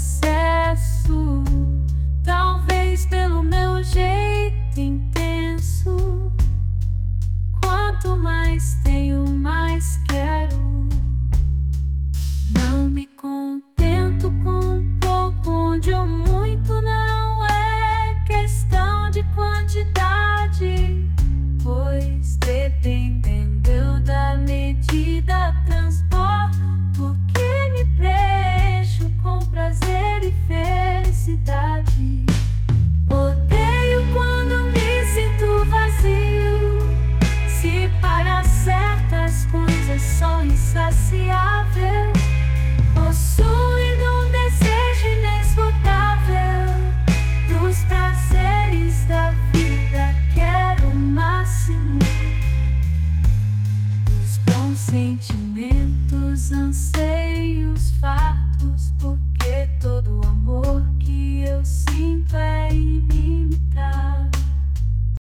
excesso, talvez pelo meu jeito intenso. Quanto mais tenho, mais quero. Não me contento com pouco, onde o muito não é questão de quantidade, pois dependendo da medida transporto o que me preencho com prazer e felicidade. Odeio quando me sinto vazio, se para certas coisas sou insaciável, possuindo um desejo inesgotável dos prazeres da vida. Quero o máximo dos bons sentimentos, anseios, fatos, por